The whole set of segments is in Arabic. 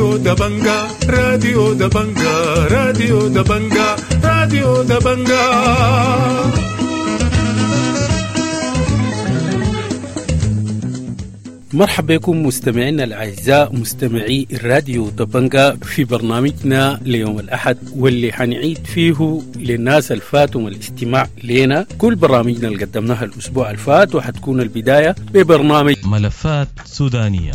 راديو دبنجا راديو دبنجا راديو دبنجا راديو دبنجا. مرحبا بكم مستمعينا الأعزاء مستمعي الراديو دبنجا في برنامجنا ليوم الأحد، واللي حنعيد فيه للناس الفاتهم الاستماع لنا كل برامجنا اللي قدمناها الأسبوع الفات، وحتكون البداية ببرنامج ملفات سودانية،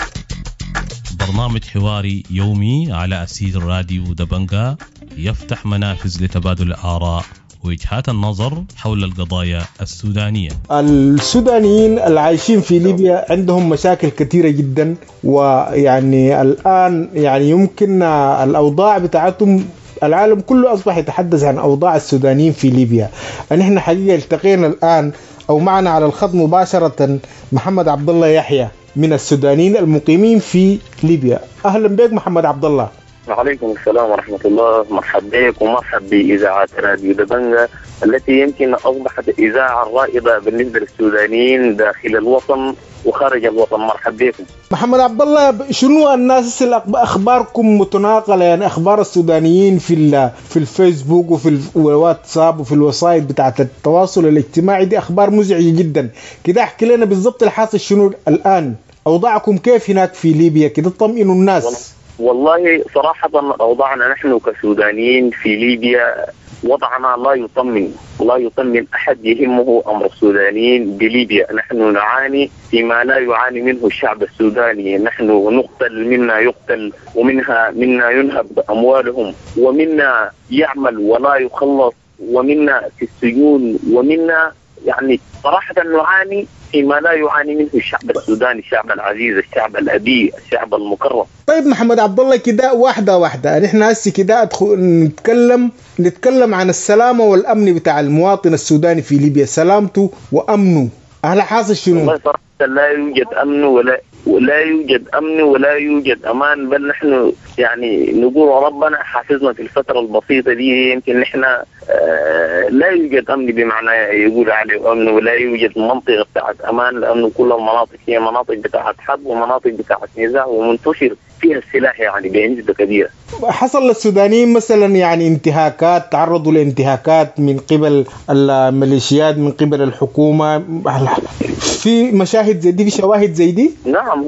برنامج حواري يومي على أسير الراديو دبنجا يفتح منافذ لتبادل الآراء ووجهات النظر حول القضايا السودانية. السودانيين العايشين في ليبيا عندهم مشاكل كثيرة جدا، ويعني الآن يعني يمكن الأوضاع بتاعتهم العالم كله أصبح يتحدث عن أوضاع السودانيين في ليبيا. نحن حقيقة التقينا الآن أو معنا على الخط مباشرة محمد عبد الله يحيى من السودانيين المقيمين في ليبيا. أهلا بك محمد عبد الله. وعليكم السلام ورحمة الله. مرحبا بك ومرحبا بإذاعة راديو دبنجا التي يمكن أصبحت إذاعة رائدة بالنسبة للسودانيين داخل الوطن وخارج الوطن. مرحبا بكم محمد عبد الله. شنو الناس أخباركم متناقلة، يعني أخبار السودانيين في الفيسبوك وفي الواتساب وفي الوسائل بتاعة التواصل الاجتماعي دي أخبار مزعجة جدا كده. احكي لنا بالضبط الحاصل شنو الآن، أوضاعكم كيف هناك في ليبيا كده، طمئنوا الناس. والله صراحة أوضاعنا نحن كسودانيين في ليبيا وضعنا لا يطمن أحد يهمه أمر السودانيين بليبيا. نحن نعاني فيما لا يعاني منه الشعب السوداني. نحن نقتل، منا يقتل، منا ينهب أموالهم، ومنا يعمل ولا يخلص، ومنا في السجون، ومنا يعني صراحة نعاني فيما لا يعاني منه الشعب السوداني، الشعب العزيز، الشعب الأبي، الشعب المكرم. طيب محمد عبد الله كده واحدة نحن هسه كده نتكلم عن السلامة والأمن بتاع المواطن السوداني في ليبيا، سلامته وأمنه. أهلا حاصل شنو؟ والله صراحة لا يوجد أمن ولا يوجد أمان، بل نحن يعني نقول ربنا حافظنا في الفترة البسيطة دي. يمكن نحن لا يوجد أمن بمعنى يقول عليه أمن، ولا يوجد منطقة بتاعت أمان، لأنه كل المناطق هي مناطق بتاعت حرب ومناطق بتاعت نزاع ومنتشر فيها السلاح يعني بنسبة كبيرة. حصل للسودانيين مثلا يعني انتهاكات، تعرضوا لانتهاكات من قبل الميليشيات، من قبل الحكومة، في مشاهد زي دي، في شواهد زي دي؟ نعم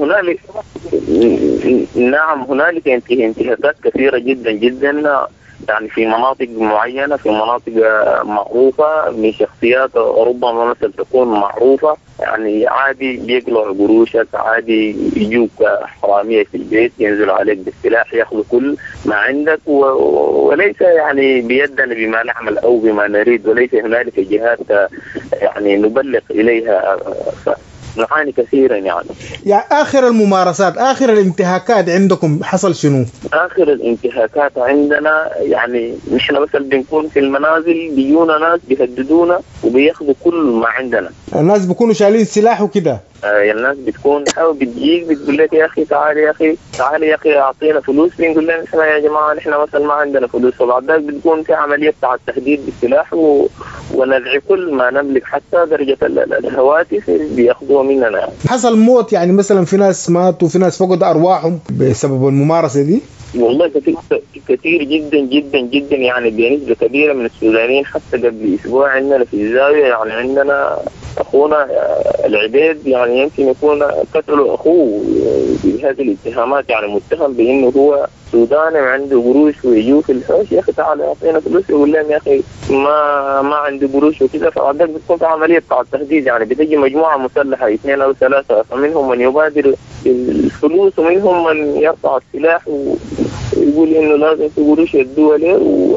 هنالك انتهاكات كثيرة جدا جدا، يعني في مناطق معينة، في مناطق معروفة من شخصيات ربما مثل تكون معروفة، يعني عادي بيقلعوا قروشك، عادي يجوك حرامية في البيت ينزلوا عليك بالسلاح ياخذوا كل ما عندك، وليس يعني بيدنا بما نعمل أو بما نريد، وليس هنالك جهات يعني نبلغ إليها، نعاني كثيرا يعني آخر الممارسات، آخر الانتهاكات عندكم حصل شنو؟ آخر الانتهاكات عندنا يعني نحن مثلا بنكون في المنازل بيجونا ناس بيهددونا وبياخذوا كل ما عندنا. الناس بيكونوا شايلين سلاح وكده. الناس بتكون بتجيك بتقول لك يا أخي تعالي يا أخي أعطينا فلوس، بنقول لهم إحنا يا جماعة نحن مثلا ما عندنا فلوس، وبعد ذلك بتكون في عملية بتاع التهديد بالسلاح ونزع كل ما نملك، حتى درجة الهواتف بياخذوها مننا يعني. حصل موت يعني مثلا، في ناس ماتوا، في ناس فقدوا أرواحهم بسبب الممارسة دي؟ والله كثير جدا جدا جدا، يعني بنسبة كبيرة من السودانيين. حتى قبل أسبوع عندنا في الزاوية يعني عندنا أخونا العبيد يعني يمكن يكون قتلوا أخوه بهذه الاتهامات، يعني متهم بأنه هو سوداني وعنده قروش ويجوا في الحوش، يا أخي تعال أعطينا فلوس، يقول لهم يا أخي ما عندي قروش وكذا. فعندك بتكون في عملية بتاع التهديد، يعني بتجي مجموعة مسلحة 2 أو 3، فمنهم من يبادر الفلوس ومنهم من يرفع السلاح ويقول إنه لازم في قروش يدوها له،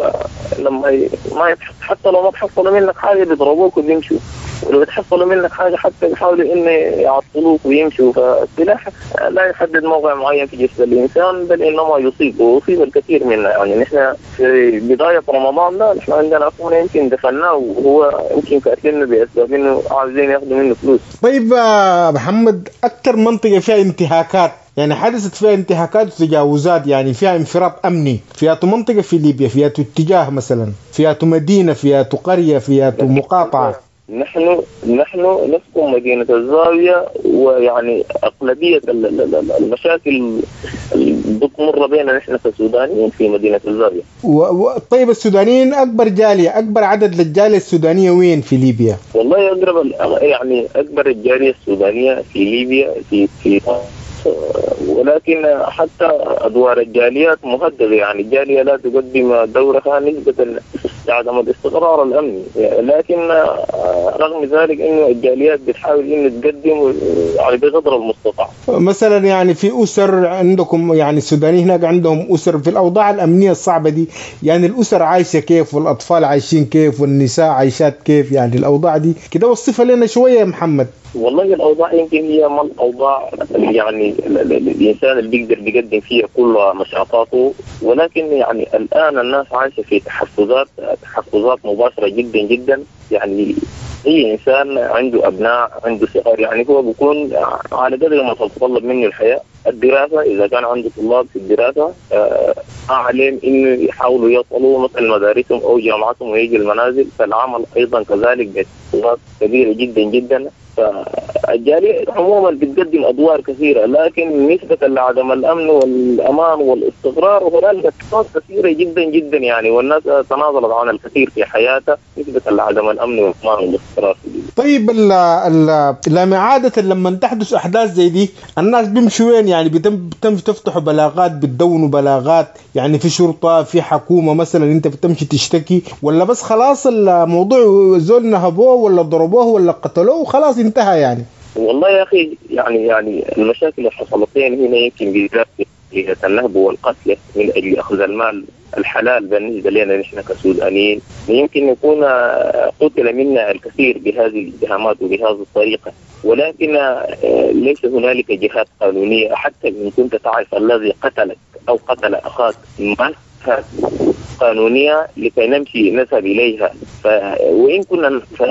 ولما ما حتى لو ما تحصلوا منك حاجة بيضربوك وبيمشوا، ولو تحصلوا منك حاجة حتى يحاولوا إنه يعطلوك ويمشوا. فالسلاح لا يحدد موقع معين في جسد الإنسان، بل إنما يصيب ويصيب الكثير منه. يعني نحن في بداية رمضان ده نحن عندنا أخونا يمكن دفناه وهو يمكن قاتلنا بأسباب إنه عايزين ياخذوا منه فلوس. طيب محمد، أكثر منطقة فيها انتهاكات يعني حدثت فيها انتهاكات وتجاوزات، يعني فيها انفراط أمني، فيها منطقة في ليبيا، فيها اتجاه مثلا، فيها مدينة، فيها قرية، فيها مقاطعة؟ نحن نسكن مدينة الزاوية، ويعني أغلبية المشاكل بتمر بيننا نحن كسودانيين في مدينة الزاوية. طيب السودانيين أكبر جالية، أكبر عدد للجالية السودانية وين في ليبيا؟ والله يعني أكبر الجالية السودانية في ليبيا في ولكن حتى أدوار الجاليات مهددة، يعني الجالية لا تقدم دورها نسبة لعدم الاستقرار الأمني، لكن رغم ذلك إنه الجاليات بتحاول إنه تقدم على بقدر المستطاع. مثلا يعني في أسر عندكم، يعني السودانيين هناك عندهم أسر في الأوضاع الأمنية الصعبة دي، يعني الأسر عايشة كيف والأطفال عايشين كيف والنساء عايشات كيف؟ يعني الأوضاع دي كده وصفها لنا شوية يا محمد. والله الأوضاع يمكن هي ما الأوضاع يعني الإنسان اللي بيقدر بيقدم فيها كل نشاطاته، ولكن يعني الآن الناس عايشة في تحفظات مباشرة جدا جدا. يعني أي إنسان عنده أبناء عنده صغار، يعني هو بيكون على قدر ما تتطلب منه الحياة. الدراسة إذا كان عنده طلاب في الدراسة عليهم إنه يحاولوا يصلوا مثل مدارسهم أو جامعاتهم ويجي المنازل، فالعمل أيضا كذلك بتحفظات كبيرة جدا جدا. فالجالية عموما بتقدم أدوار كثيرة، لكن نسبة لعدم الأمن والأمان والاستقرار هنالك أشخاص كثيرة جدا جدا يعني، والناس تنازلت عن الكثير في حياتها نسبة لعدم الأمن والأمان والاستقرار. طيب لما عادة لما تحدث أحداث زي دي الناس بيمشوا وين؟ يعني بتم تفتحوا بلاغات، بتدونوا بلاغات يعني في شرطة في حكومة مثلا أنت بتمشي تشتكي، ولا بس خلاص الموضوع زول نهبوه ولا ضربوه ولا قتلوه وخلاص انتهى يعني؟ والله يا أخي يعني المشاكل اللي حصلت هنا يمكن بالذات النهب والقتل من أجل أخذ المال الحلال بالنسبة لنا نحن كسودانيين، يمكن يكون قتل منا الكثير بهذه الاتهامات وبهذه الطريقة، ولكن ليس هنالك جهات قانونية. حتى إن كنت تعرف الذي قتلك أو قتل أخاك ما قانونية لكي نذهب إليها. وإن كنا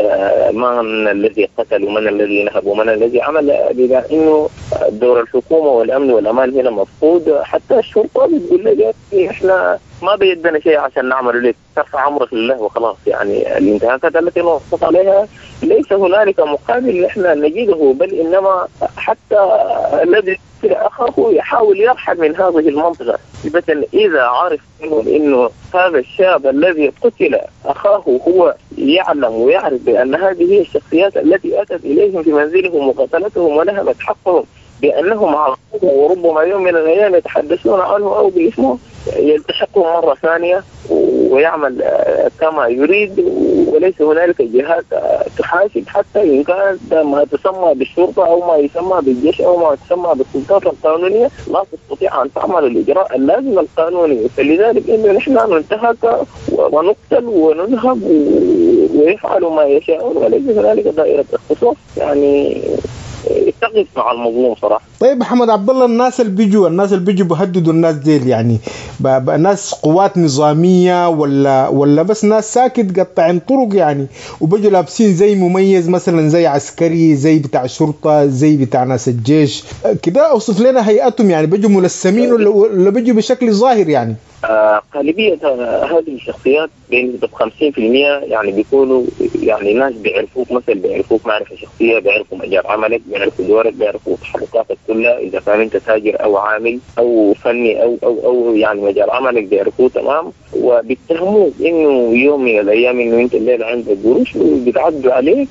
من الذي قتل ومن الذي نهب ومن الذي عمل، بما إنه دور الحكومة والأمن والأمان هنا مفقود. حتى الشرطة بتقول لك إحنا ما بيدنا شيء عشان نعمل لك، ترفع أمرك لله وخلاص. يعني الانتهاكات التي نوصف عليها ليس هنالك مقابل إحنا نجده، بل إنما حتى الذي أخاه يحاول يرحل من هذه المنطقة. مثلا إذا عرف إنه هذا الشاب الذي قتل أخاه هو يعلم ويعرف بأن هذه هي الشخصيات التي أتت إليهم في منزلهم وقتلتهم ونهبت حقهم بأنهم عرفوه، وربما يوم من الأيام يتحدثون عنه أو باسمه، يلتحقهم مرة ثانية ويعمل كما يريد، وليس هنالك جهات تحاسب حتى إن كانت ما تسمى بالشرطة أو ما يسمى بالجيش أو ما تسمى بالسلطات القانونية لا تستطيع أن تعمل الإجراء اللازم القانوني. فلذلك إنه نحن ننتهك ونقتل وننهب ويفعل ما يشاءون، وليس هنالك دائرة اختصاص يعني يتقف مع المظلوم صراحة. طيب محمد عبد الله، الناس اللي بيجوا بيهددوا الناس ديل، يعني ناس قوات نظامية ولا بس ناس ساكت قطعين طرق يعني، وبيجوا لابسين زي مميز مثلا زي عسكري زي بتاع شرطة زي بتاع ناس الجيش كده؟ اوصف لنا هيئتهم، يعني بيجوا ملثمين ولا بيجوا بشكل ظاهر يعني؟ غالبية هذه الشخصيات بنسبة 50% يعني بيكونوا يعني ناس بيعرفوك، مثلا بيعرفوك معرفة شخصية، بيعرفوا مجال عملك، بيعرفوا دورك، بيعرفوا تحركاتك كلها، إذا كان أنت تاجر أو عامل أو فني أو يعني مجال عملك بيعرفوه تمام، وبيتهموك إنه يوم من الأيام إنه أنت الليلة عندك قروش بيتعدوا عليك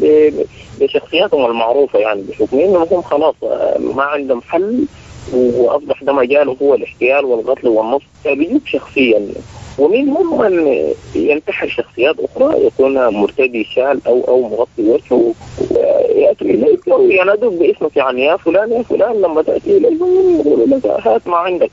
بشخصياتهم المعروفة، يعني بحكم إنهم هم خلاص ما عندهم حل وأصبح ده مجاله هو الاحتيال والقتل والنصب، فبيجوك شخصيا. ومنهم من ينتحر شخصيات أخرى يكون مرتدي شال أو مغطي وجهه، يأتي إليك وينادوك باسمك، يعني يا فلان يا فلان، لما تأتي إليك يقولوا لك هات ما عندك.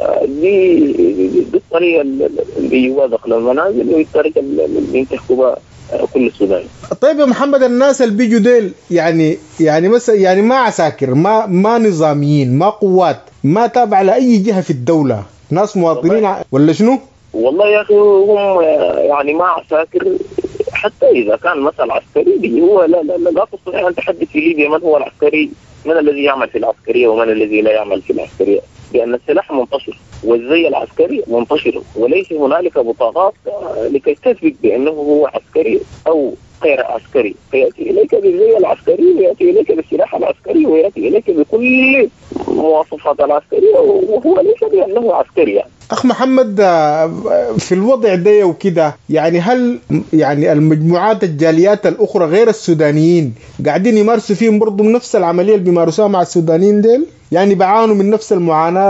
دي الطريقة اللي جوا داخل المنازل، والطريقة اللي بينتهكوا كل السودان. طيب يا محمد، الناس اللي بيجوا ديل يعني مثلا يعني ما عساكر، ما نظاميين، ما قوات، ما تابع لأي جهة في الدولة، ناس مواطنين ولا شنو؟ والله يا أخي هم يعني ما عساكر. حتى إذا كان مثل عسكري هو لا تستطيع أن تحدد في ليبيا من هو العسكري، من الذي يعمل في العسكرية ومن الذي لا يعمل في العسكرية، لأن السلاح منتشر والزي العسكري منتشر، وليس هنالك بطاقات لكي تثبت بأنه هو عسكري أو غير عسكري، فيأتي إليك بالزي العسكري ويأتي إليك بالسلاح العسكري ويأتي إليك بكل المواصفات العسكرية وهو ليس بأنه عسكري يعني. أخ محمد، في الوضع ده وكده يعني هل يعني المجموعات الجاليات الأخرى غير السودانيين قاعدين يمارسوا فيهم برضو نفس العملية اللي بيمارسوها مع السودانيين ديل؟ يعني بعانوا من نفس المعاناة،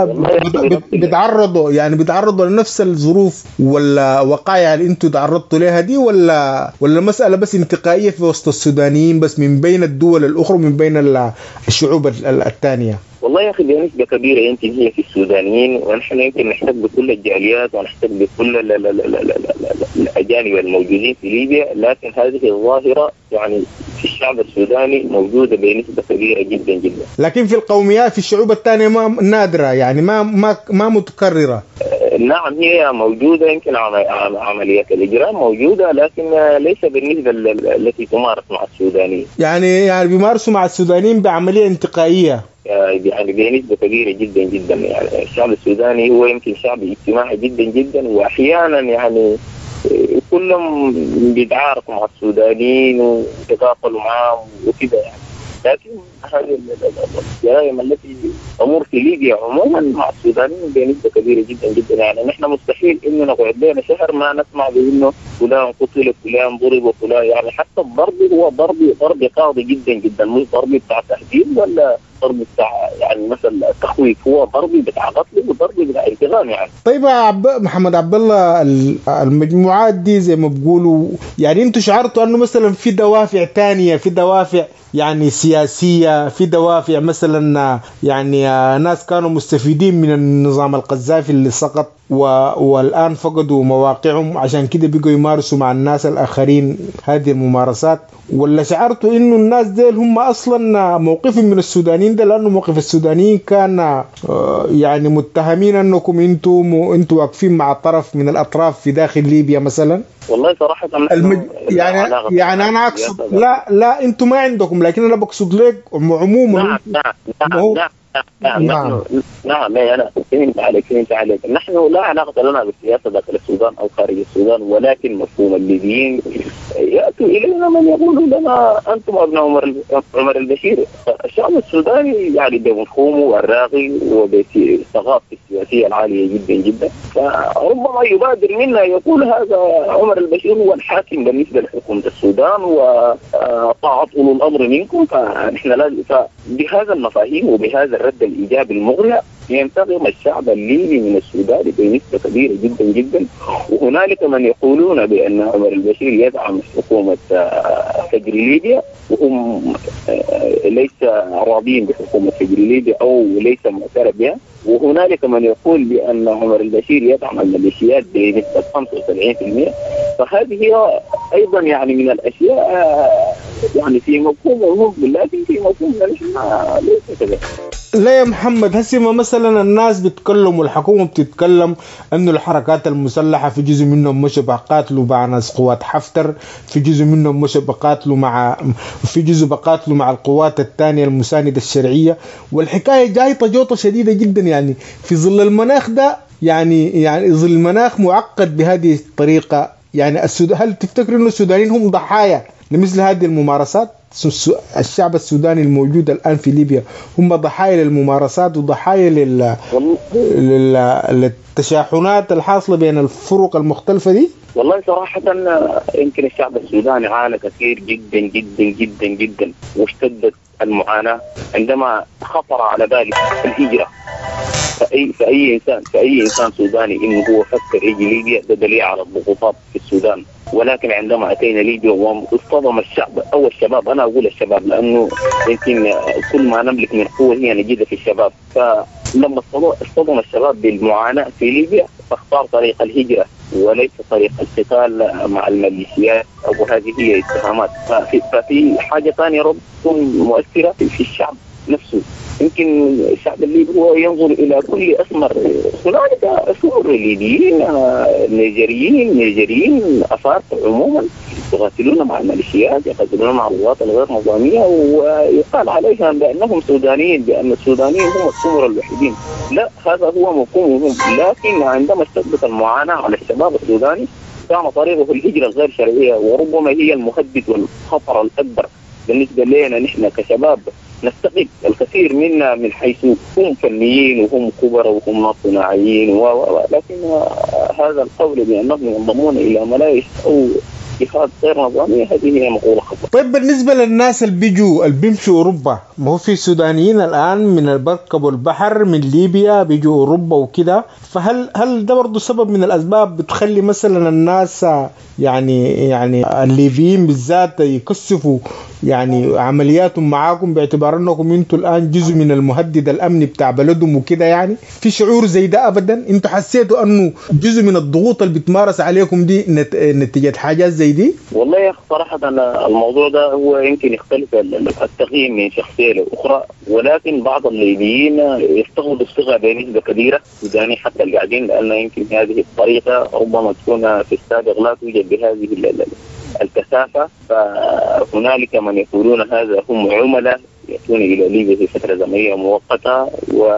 بيتعرضوا لنفس الظروف ولا وقائع اللي انتوا تعرضتوا لها دي، ولا مسألة بس انتقائية في وسط السودانيين بس من بين الدول الأخرى ومن بين الشعوب الثانية؟ والله يا أخي دي نسبة كبيرة يمكن هي في السودانيين، ونحن يمكن نحتاج بكل الجاليات ونحتاج بكل الأجانب الموجودين في ليبيا، لكن هذه الظاهرة يعني في الشعب السوداني موجودة بنسبة كبيرة جدا جدا. لكن في القوميات في الشعوب الثانية ما نادرة، يعني ما متكررة. نعم هي موجودة، يمكن عمليات الإجرام موجودة، لكن ليس بالنسبة التي تمارس مع السودانيين. يعني بيمارسوا مع السودانيين بعملية انتقائية يعني بنسبة كبيرة جدا جدا. يعني الشعب السوداني هو يمكن شعب اجتماعي جدا جدا، وأحيانا يعني كلهم بيتعاركوا مع السودانيين ويتقاتلوا معهم وكذا يعني. لكن هذه الجرائم التي تمر في ليبيا عموما مع السودانيين بنسبة كبيرة جدا جدا. يعني نحن مستحيل إنه نقعد لنا شهر ما نسمع بإنه فلان قتل فلان ضرب وفلان، يعني حتى الضرب هو ضرب قاضي جدا جدا، مش ضرب بتاع تهديد ولا ضرب بتاع يعني مثلا التخويف، هو ضرب بتاع قتل وضرب بتاع انتقام يعني. طيب يا محمد عبد الله، المجموعات دي زي ما بيقولوا يعني انتوا شعرتوا انه مثلا في دوافع تانية، في دوافع يعني سياسية، في دوافع مثلا يعني ناس كانوا مستفيدين من النظام القذافي اللي سقط والآن فقدوا مواقعهم عشان كده بيقوا يمارسوا مع الناس الآخرين هذه الممارسات، ولا شعرتوا إنه الناس ديل هم أصلا موقفهم من السودانيين ده لأنه موقف السودانيين كان يعني متهمين أنكم أنتوا واقفين مع طرف من الأطراف في داخل ليبيا مثلا؟ والله صراحة يعني أنا أقصد لا أنتوا ما عندكم، لكن أنا بقصد لك عموما. نعم أنا فهمت عليك. نحن لا علاقة لنا بالسياسة داخل السودان أو خارج السودان، ولكن مفهوم الليبيين يأتوا إلينا من يقولوا لنا أنتم أبناء عمر البشير. الشعب السوداني يعني بمفهومه الراقي وبثقافته السياسية العالية جدا جدا، فربما يبادر منا يقول هذا عمر البشير هو الحاكم بالنسبة لحكومة السودان وطاعة أولو الأمر منكم. فنحن بهذا المفاهيم وبهذا الرد الإيجابي المغري ينتقم الشعب الليبي من السودان بنسبة كبيرة جدا جدا. وهنالك من يقولون بأن عمر البشير يدعم حكومة فجر ليبيا وهم ليس راضين بحكومة فجر ليبيا أو ليس معترف بها. وهنالك من يقول بأن عمر البشير يدعم الميليشيات بنسبة 75%. فهذه أيضا يعني من الأشياء يعني في مفهومهم، لكن في مفهومنا نحن ليس كذا. لا يا محمد، هسي ما مثلا الناس بتتكلم والحكومة بتتكلم انه الحركات المسلحة في جزء منهم مش بقاتلوا مع ناس قوات حفتر، في جزء منهم مش بقاتلوا مع القوات الثانية المساندة الشرعية، والحكاية جايطة جوطة شديدة جدا يعني في ظل المناخ ده. يعني ظل المناخ معقد بهذه الطريقة. يعني هل تفتكر انه السودانيين هم ضحايا لمثل هذه الممارسات؟ الشعب السوداني الموجود الآن في ليبيا هم ضحايا للممارسات وضحايا للتشاحنات الحاصلة بين الفرق المختلفة دي؟ والله صراحة يمكن الشعب السوداني عانى كثير جدا جدا جدا جدا، واشتدت المعاناة عندما خطر على بالي الهجرة. فأي إنسان سوداني إنه هو فكر يجي ليبيا ده دليل على الضغوطات في السودان. ولكن عندما أتينا ليبيا واصطدم الشعب أو الشباب، أنا أقول الشباب لأنه يمكن كل ما نملك من قوة هي نجدها في الشباب. فلما اصطدم الشباب بالمعاناة في ليبيا فاختار طريق الهجرة وليس طريق القتال مع الميليشيات أو هذه هي اتهامات. ففي حاجة ثانية تكون مؤثرة في الشعب نفسه. يمكن الشعب الليبي هو ينظر إلى كل أسمر. هنالك أسمر ليبيين نيجيريين أفارقة عموما يقاتلون مع الميليشيات، يقاتلون مع القوات الغير نظامية، ويقال عليهم بأنهم سودانيين، بأن السودانيين هم السمر الوحيدين. لا، هذا هو مفهومهم. لكن عندما اشتدت المعاناة على الشباب السوداني كان طريقه الهجرة الغير شرعية، وربما هي المهدد والخطر الأكبر بالنسبة لنا نحن كشباب نستقل الكثير منا من حيث هم فنيين وهم كبر وهم صناعيين لكن هذا القول بأنهم ينضمون إلى ملايش أو جهات غير نظامية هذه هي مقولة خطأ. طيب بالنسبة للناس اللي بيمشوا أوروبا، ما هو في سودانيين الآن من بركبوا البحر من ليبيا بيجوا أوروبا وكده، فهل ده برضو سبب من الأسباب بتخلي مثلا الناس يعني الليبيين بالذات يكثفوا يعني عملياتهم معاكم باعتبار أنكم أنتوا الآن جزء من المهدد الأمني بتاع بلدهم وكده؟ يعني في شعور زي ده أبدا؟ أنتوا حسيتوا أنه جزء من الضغوط اللي بتمارس عليكم دي نتيجة حاجات زي دي؟ والله يا أخي صراحة الموضوع ده هو يمكن يختلف التقييم من شخصية لأخرى، ولكن بعض الليبيين يستغلوا الصيغة بنسبة كبيرة سوداني حتى اللي قاعدين، لأن يمكن هذه الطريقة ربما تكون في السابق لا توجد بهذه الكثافة، فهنالك من يقولون هذا هم عملاء يأتون إلى ليبيا في فترة زمنية مؤقتة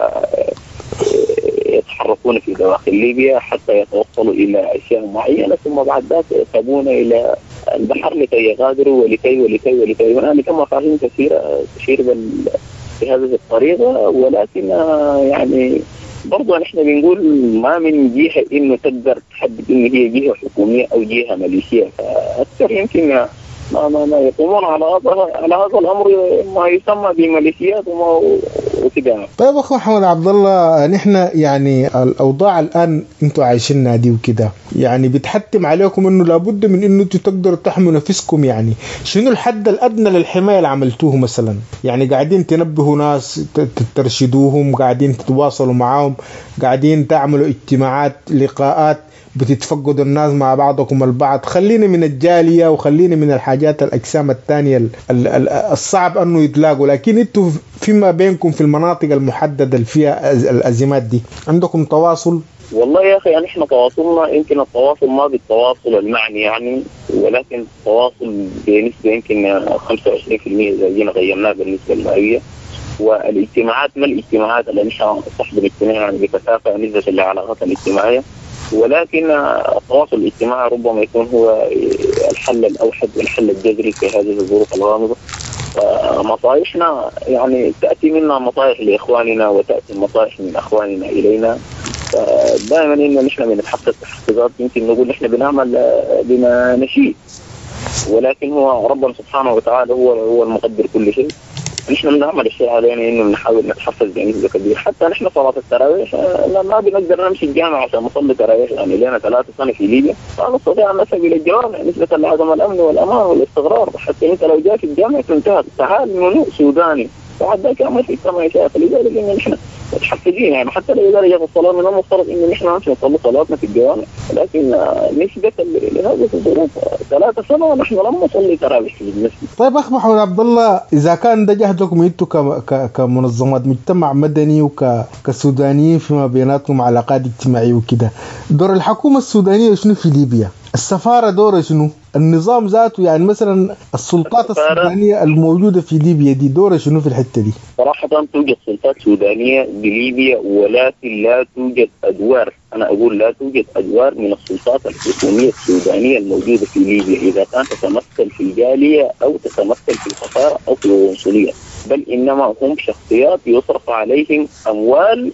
ويتحركون في دواخل ليبيا حتى يتوصلوا إلى أشياء معينة، ثم بعد ذلك يذهبون إلى البحر لكي يغادروا ولكي هنالك مفاهيم كثيرة تشير بهذه الطريقة، ولكن يعني برضو نحن بنقول ما من جهة إنه تقدر تحدد إنه هي جهة حكومية أو جهة ماليشية، فأكثر يمكن ما يقومون على هذا الأمر ما يسمى بماليشيات وكذا. طيب أخو محمد عبد الله، نحن يعني الأوضاع الآن أنتوا عايشينها دي وكده يعني بتحتم عليكم إنه لابد من إنه تقدروا تحموا نفسكم، يعني شنو الحد الأدنى للحماية اللي عملتوه مثلا؟ يعني قاعدين تنبهوا ناس، ترشدوهم، قاعدين تتواصلوا معاهم، قاعدين تعملوا اجتماعات، لقاءات، بتتفقدوا الناس مع بعضكم البعض؟ خلينا من الجالية وخلينا من الحاجات الأجسام الثانية الصعب أنه يتلاقوا، لكن انتوا فيما بينكم في المناطق المحددة اللي فيها الأزمات دي عندكم تواصل؟ والله يا أخي يعني إحنا تواصلنا يمكن التواصل ما بالتواصل المعني يعني، ولكن التواصل بنسبة يمكن 25% إذا جينا غيرناه بالنسبة المئوية. والاجتماعات ما الاجتماعات اللي نحن صاحب الاجتماع يعني بكثافة نسبة العلاقات الاجتماعية، ولكن التواصل الاجتماعي ربما يكون هو الحل الأوحد والحل الجذري في هذه الظروف الغامضة. مصالحنا يعني تأتي منا مصالح لإخواننا وتأتي مصالح من أخواننا إلينا، دائما إن نحن بنتحقق تحقيقات يمكن نقول نحن بنعمل بما نشيء، ولكن هو ربنا سبحانه وتعالى هو المقدر كل شيء. نحن بنعمل الشيء علينا إنه نحاول نتحفز بنسبة كبيرة. حتى نحن صلاة التراويح ما بنقدر نمشي الجامعة عشان نصلي تراويح، يعني لنا 3 سنة في ليبيا فلا نستطيع أن نذهب إلى الجوامع نسبة لعدم الأمن والأمان والاستقرار. حتى أنت لو جاء في الجامعة انتهت، تعال منو سوداني بعد ذلك ما في كما يشاء. فلذلك إن نحن متحفزين يعني حتى لو إذا جاء الصلاة من المفترض إن نحن نمشي نصلي صلاتنا في الجوامع، لكن نسبة لهذه الظروف 3 سنة نحن لم نصلي تراويح في المسجد. طيب أخ محمد عبد الله، إذا كان ده جهدكم أنتم كمنظمات مجتمع مدني وكسودانيين فيما بيناتكم علاقات اجتماعية وكده، دور الحكومة السودانية شنو في ليبيا؟ السفارة دورها شنو؟ النظام ذاته يعني مثلا السلطات السودانية الموجودة في ليبيا دي دورها شنو في الحتة دي؟ صراحة توجد سلطات سودانية بليبيا، ولكن لا توجد أدوار، أنا أقول لا توجد أدوار من السلطات الحكومية السودانية الموجودة في ليبيا، إذا كانت تتمثل في الجالية أو تتمثل في السفارة أو في القنصلية، بل إنما هم شخصيات يصرف عليهم أموال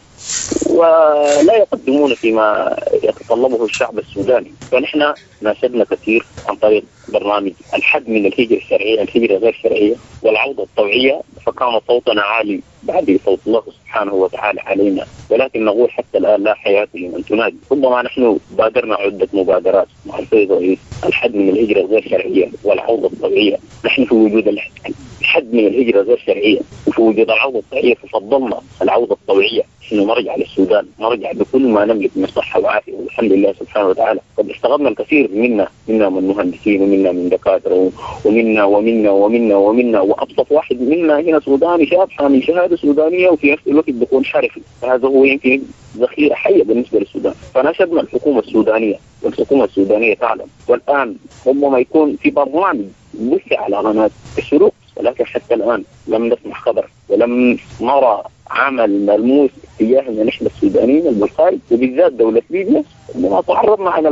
ولا يقدمون فيما يتطلبه الشعب السوداني. فنحن ناشدنا كثير عن طريق برنامج الحد من الهجرة الشرعية، الهجرة غير شرعية والعودة الطوعية، فكان صوتنا عالي بعد صوت الله سبحانه وتعالى علينا، ولكن نقول حتى الآن لا حياة لمن تنادي. ربما نحن بادرنا عدة مبادرات مع السيد الرئيس، الحد من الهجرة الغير شرعية والعودة الطوعية. نحن في وجود الحد من الهجرة غير شرعية وفي وجود العودة الطوعية ففضلنا العودة الطوعية، إنه نرجع للسودان، نرجع بكل ما نملك من صحة وعافية والحمد لله سبحانه وتعالى. قد اشتغلنا الكثير منا من مهندسين ومنا من دكاترة ومنا وأبسط واحد منا هنا سوداني شاب حامل شهادة سودانية وفي نفس الوقت بيكون حرفي، فهذا هو يمكن ذخيرة حية بالنسبة للسودان. فناشدنا الحكومة السودانية والحكومة السودانية تعلم، والآن ربما يكون في برنامج بث على قناة الشروق، ولكن حتى الآن لم نسمع خبر ولم نرى عمل ملموس تجاهنا نحن السودانيين بالخارج وبالذات دولة ليبيا. إننا تعرضنا على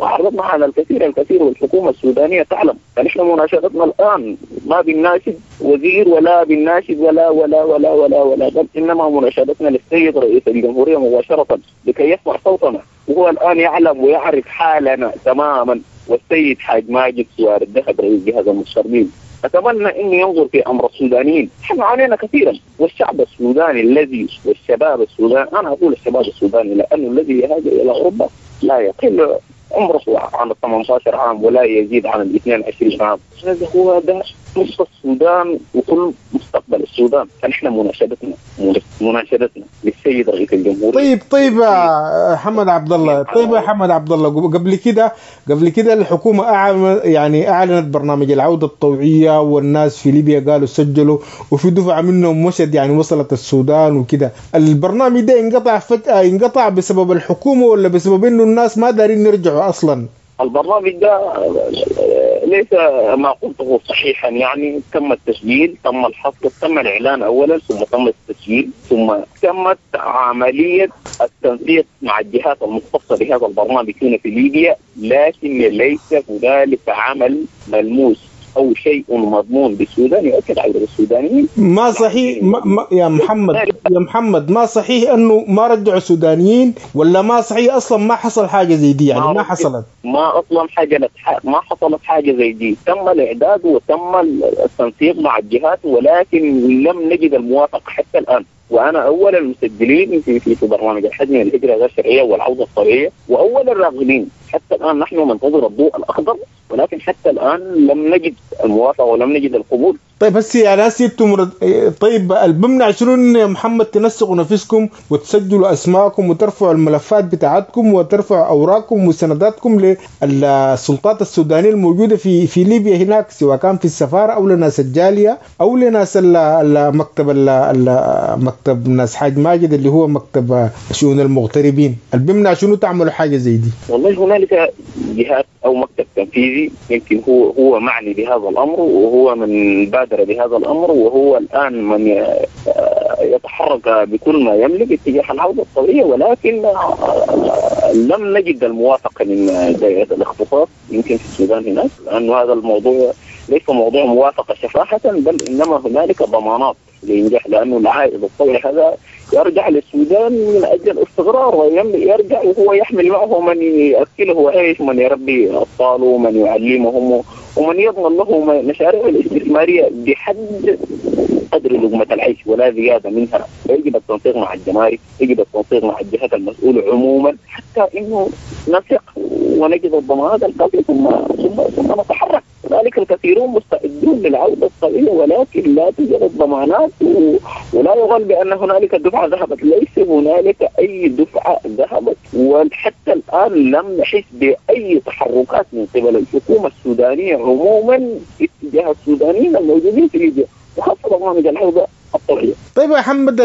الكثير والحكومة السودانية تعلم. فنحن مناشدتنا الآن ما بالناشد وزير ولا بالناشد ولا بل إنما مناشدتنا للسيد رئيس الجمهورية مباشرة لكي يسمع صوتنا، وهو الآن يعلم ويعرف حالنا تماما. والسيد حاج ماجد سوار الذهب رئيس جهاز المستشارين أتمنى أن ينظر في أمر السودانيين. نحن علينا كثيرا، والشعب السوداني والشباب السوداني، أنا أقول الشباب السوداني لأنه الذي يهاجر إلى أوروبا لا يقل عمره عن 18 عام ولا يزيد عن 22 عام. هذا هو ده نصف السودان وكل مستقبل السودان. فنحن مناشدتنا للسيد رئيس الجمهورية. طيب يا حمد عبد الله، قبل كده الحكومة أعلنت برنامج العودة الطوعية، والناس في ليبيا قالوا سجلوا، وفي دفعة منهم مشت وصلت السودان وكده. البرنامج ده انقطع بسبب الحكومة ولا بسبب إنه الناس ما دارين يرجعوا أصلا؟ البرنامج ده ليس ما قلته صحيحا. تم التسجيل، تم الحصر، تم الإعلان أولا، ثم تم التسجيل، ثم تمت عملية التنسيق مع الجهات المختصة بهذا البرنامج هنا في ليبيا، لكن ليس هنالك عمل ملموس أو شيء مضمون بالسودان يؤكد على السودانيين. ما صحيح يا محمد ما صحيح أنه ما رجعوا السودانيين، ولا ما صحيح أصلا ما حصل حاجة زي دي؟ ما حصلت، ما حصلت حاجة زي دي. تم الإعداد وتم التنسيق مع الجهات، ولكن لم نجد الموافقة حتى الآن. وأنا أول المسجلين في برنامج الحج من الهجرة غير الشرعية والعودة الطبيعية، وأول الراغبين. حتى الآن نحن ننتظر الضوء الأخضر، ولكن حتى الآن لم نجد الموافقة ولم نجد القبول. طيب بس يا ناس طيب البمنع شنو يا محمد تنسقوا نفسكم وتسجلوا أسماءكم وترفعوا الملفات بتاعتكم وترفعوا أوراقكم وسنداتكم للسلطات السودانية الموجودة في ليبيا هناك، سواء كان في السفارة أو لناس الجالية أو لناس مكتب ناس حاج ماجد اللي هو مكتب شؤون المغتربين؟ البمنع شنو تعملوا حاجة زي دي؟ والله هنالك جهات أو مكتب تنفيذي يمكن هو معني بهذا الأمر، وهو من بادر بهذا الأمر، وهو الآن من يتحرك بكل ما يملك اتجاه العودة الطبيعية، ولكن لم نجد الموافقة من دائرة الاختصاص يمكن في السودان هناك، لأن هذا الموضوع ليس موضوع موافقة شفاحة، بل إنما هنالك ضمانات لينجح، لأنه العائد الطوعي هذا يرجع للسودان من أجل الاستقرار، ويرجع وهو يحمل معه من يأكله وعيش، من يربي أطفاله، ومن يعلمهم، ومن يضمن له مشاريع الاستثمارية بحد قدر لقمة العيش ولا زيادة منها. يجب التنسيق مع الجمارك، يجب التنسيق مع الجهات المسؤولة عموما، حتى إنه نثق ونجد الضمانات الكافية ثم نتحرك. ذلك الكثيرون مستعدون للعودة الطبيعية، ولكن لا توجد الضمانات، ولا يقال بأن هنالك دفعة ذهبت. ليس هنالك أي دفعة ذهبت، وحتى الآن لم نحس بأي تحركات من قبل الحكومة السودانية عموما اتجاه السودانيين الموجودين في ليبيا، وخاصة برنامج العودة الطبيعية. طيب يا محمد،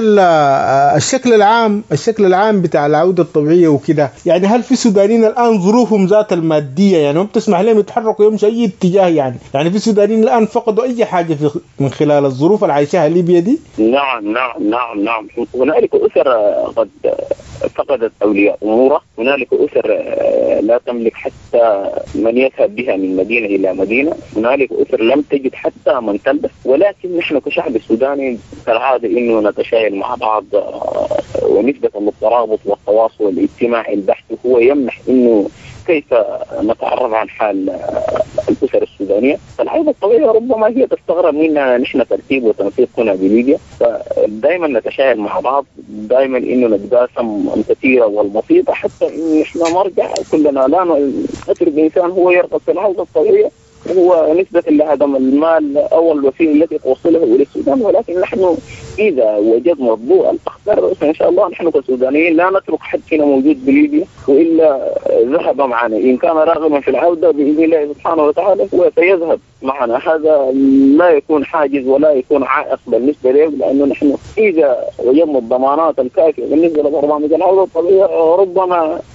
الشكل العام بتاع العودة الطبيعية وكده، هل في سودانيين الآن ظروفهم ذات المادية ما بتسمح لهم يتحركوا يمشي أي اتجاه؟ يعني في سودانيين الآن فقدوا أي حاجة من خلال الظروف اللي عايشها ليبيا دي؟ نعم. هنالك أسر قد فقدت أولياء أمورها، هنالك أسر لا تملك حتى من يذهب بها من مدينة إلى مدينة، هنالك أسر لم تجد حتى من تلبس. ولكن نحن كشعب السوداني كالعادة إنه نتشايل مع بعض، ونسبة الترابط والتواصل الاجتماعي البحث هو يمنح إنه كيف نتعرف عن حال الأسر السودانية. فالعودة الطبيعية ربما هي تستغرب منا نحن ترتيب وتنسيق هنا بليبيا، فدائما نتشاهد مع بعض، دائما إنه نتقاسم الكثير والبسيطة، حتى إن إحنا نرجع كلنا لا نترك إنسان هو يرغب في العودة الطبيعية هو نسبة لعدم المال أو الوسيلة التي توصله إلى السودان. ولكن نحن إذا وجدنا الضوء الأخضر فإن شاء الله نحن كسودانيين لا نترك حد فينا موجود بليبيا، وإلا ذهب معنا. إن كان راغبا في العودة بإذن الله سبحانه وتعالى هو سيذهب معنا. هذا لا يكون حاجز ولا يكون عائق بالنسبة له، لأنه نحن إذا وجدنا الضمانات الكافية بالنسبة لبرنامج العودة الطبيعية ربما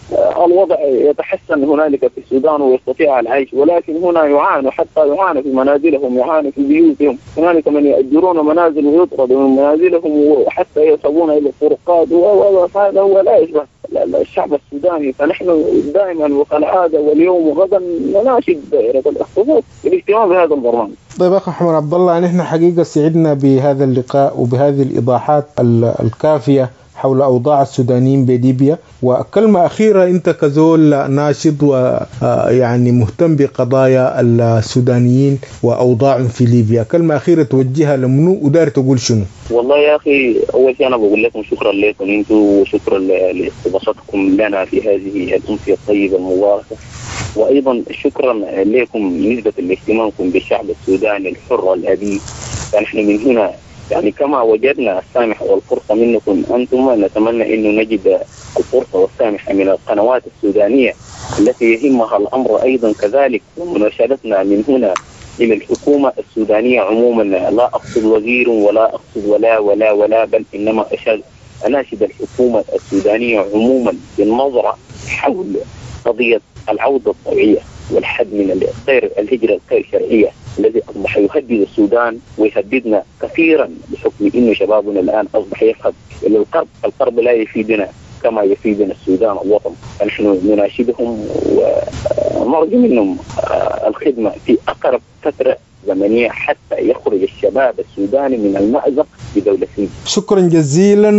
الوضع يتحسن هنالك في السودان ويستطيع العيش، ولكن هنا يعانوا، حتى يعانوا في منازلهم، يعانوا في بيوتهم. هنالك من يأجرون منازل ويطردوا من منازلهم وحتى يصابون إلى الطرقات، وهذا هو لا يشبه الشعب السوداني. فنحن دائما وكالعادة واليوم وغدا نناشد دائرة الاختصاص بالاهتمام بهذا البرنامج. طيب أخ محمد عبد الله، نحن حقيقة سعدنا بهذا اللقاء وبهذه الإيضاحات الكافية حول أوضاع السودانيين بليبيا. وكلمة أخيرة، أنت كزول ناشط ويعني مهتم بقضايا السودانيين وأوضاعهم في ليبيا، كلمة أخيرة توجهها لمنو ودار تقول شنو؟ والله يا أخي، أول شيء أنا بقول لكم شكرا لكم أنتم، وشكرا لاستضافتكم لنا في هذه الأمسية الطيبة المباركة، وأيضا شكرا لكم نسبة اهتمامكم بالشعب السوداني الحر الأبي. فنحن من هنا يعني كما وجدنا السامح والفرصة منكم أنتم، نتمنى أنه نجد الفرصة والسامح من القنوات السودانية التي يهمها الأمر أيضا كذلك. ومناشدتنا من هنا إلى الحكومة السودانية عموما، لا أقصد وزير ولا أقصد ولا بل إنما أناشد الحكومة السودانية عموما بالنظرة حول قضية العودة الطبيعية والحد من الهجرة الغير شرعية الذي أصبح يهدد السودان ويهددنا كثيرا، بحكم إنه شبابنا الآن أصبح يذهب إلى القرب. القرب لا يفيدنا كما يفيدنا السودان الوطن. فنحن نناشدهم ونرجو منهم الخدمة في أقرب فترة زمنية حتى يخرج الشباب السوداني من المأزق بدولة ليبيا. شكرا جزيلا،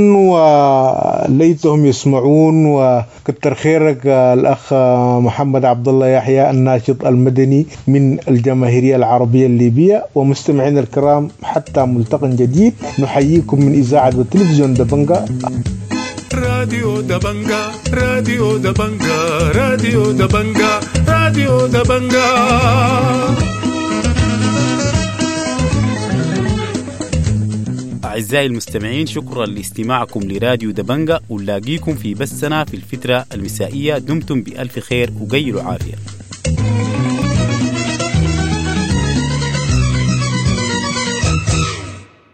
وليتهم يسمعون. وكتر خيرك الأخ محمد عبد الله يحيى الناشط المدني من الجماهيرية العربية الليبية. ومستمعينا الكرام، حتى ملتقى جديد، نحييكم من إذاعة وتلفزيون دبنجا. راديو دبنجا، راديو دبنجا، راديو دبنجا، راديو دبنجا. أعزائي المستمعين، شكرا لاستماعكم لراديو دبنجا، ونلاقيكم في بثنا في الفترة المسائية. دمتم بألف خير وقيلوا عافية.